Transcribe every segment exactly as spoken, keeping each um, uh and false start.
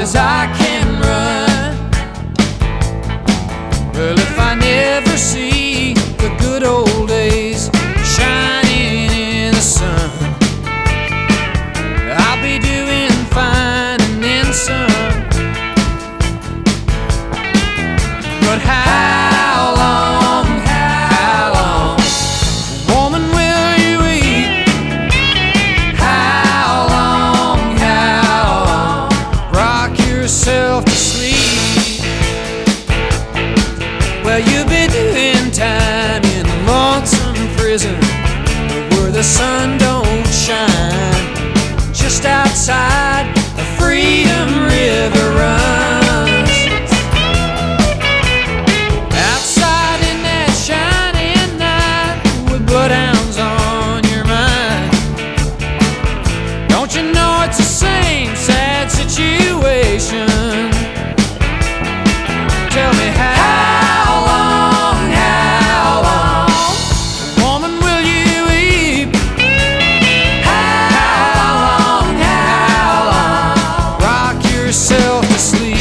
as I can run. Well, if I never see the good old days shining in the sun, I'll be doing fine and then some. But how long, how long, woman, will you weep? How long, how long, rock yourself to sleep? Well, you'll be doing time in a lonesome prison where the sun don't shine, just outside the Freedom River runs. Outside in that shining night with bloodhounds on your mind, don't you know it's the same sad situation? Tell me how long, how long, woman, will you weep? How long, how long, rock yourself to sleep?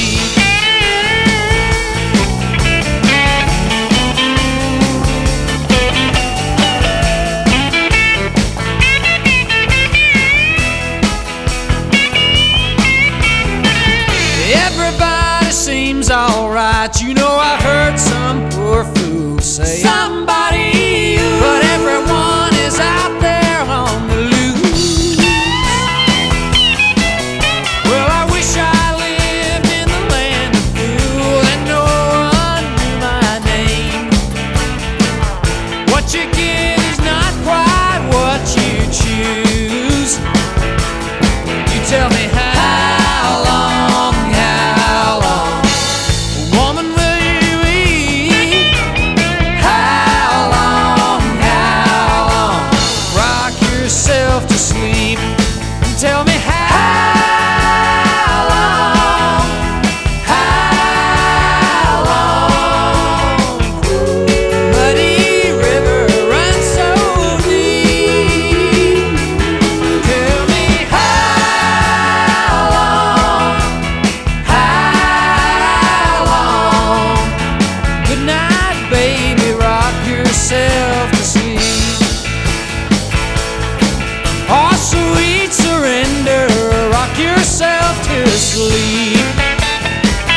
Everybody seems alright, you know I've heard some poor fool say somebody, but everyone is out there on the loose. Well, I wish I lived in the land of fool and no one knew my name. What you get is not quite what you choose. You tell me how long, how long, woman, will you weep? How long, how long, rock yourself to sleep? Tell me how long, how long, muddy river runs so deep. Tell me how long, how long, good night, baby, rock yourself to sleep. Oh, sweet surrender, rock yourself to sleep.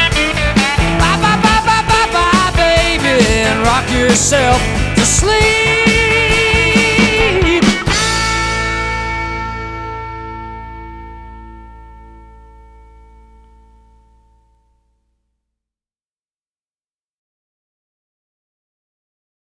Bye, bye, bye, bye, bye, bye, baby, and rock yourself to sleep.